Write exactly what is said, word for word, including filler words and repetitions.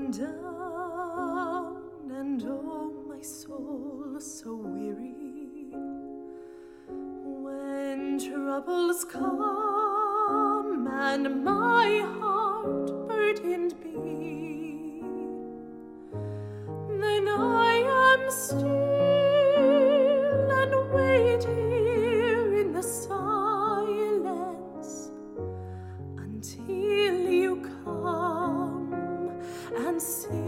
down, and oh, my soul so weary. When troubles come and my heart burdened be, then I am still and wait here in the silence until you come and see.